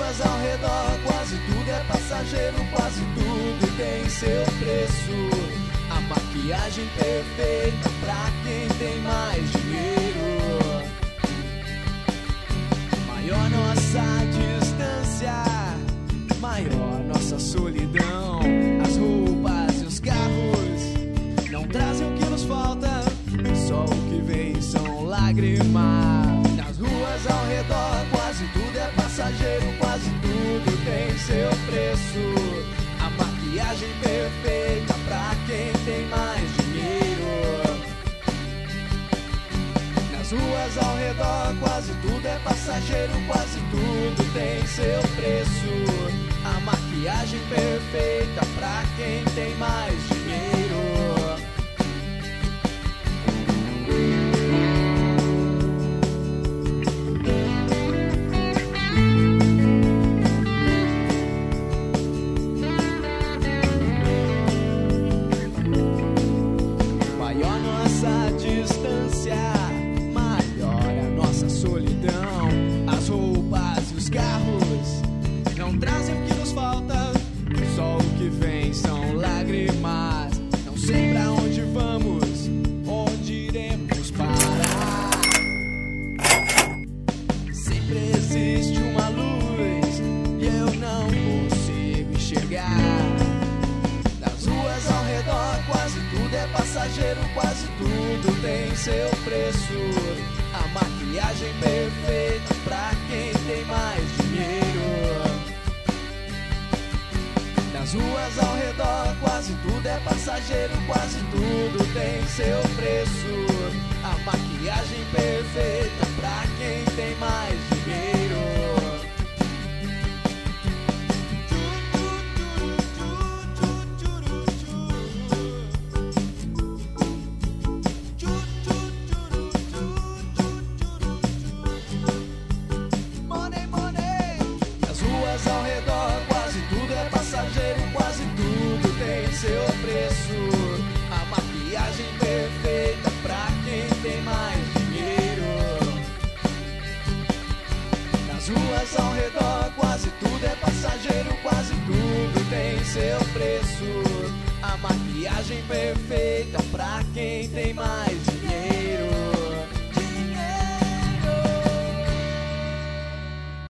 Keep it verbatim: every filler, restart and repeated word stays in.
ruas ao redor, quase tudo é passageiro, quase tudo tem seu preço. A maquiagem perfeita pra quem tem mais dinheiro. Maior nossa distância, maior nossa solidão. As roupas e os carros não trazem o que nos falta, só o que vem são lágrimas. Nas ruas ao redor, quase tudo é passageiro, quase tudo tem seu preço. A maquiagem perfeita pra quem tem mais dinheiro. Nas ruas ao redor, quase tudo é passageiro, quase tudo tem seu preço. A maquiagem perfeita pra quem tem mais dinheiro. Maior nossa distância, maior a nossa solidão. As roupas e os carros não trazem o que nos falta, só o que vem são lágrimas. Não sei pra onde vamos, onde iremos parar. Sempre existe uma luz e eu não consigo enxergar. Das ruas ao redor, quase tudo é passageiro, quase tudo tem seu preço. A maquiagem perfeita pra quem tem mais dinheiro. Nas ruas ao redor, quase tudo é passageiro, quase tudo tem seu preço. A maquiagem perfeita pra quem tem mais dinheiro. Money, money. Nas ruas ao redor, quase tudo é passageiro, quase tudo tem seu preço. A maquiagem perfeita pra quem tem mais dinheiro. Nas ruas ao redor, quase tudo é passageiro, quase tudo tem seu preço. A maquiagem perfeita pra quem tem mais dinheiro.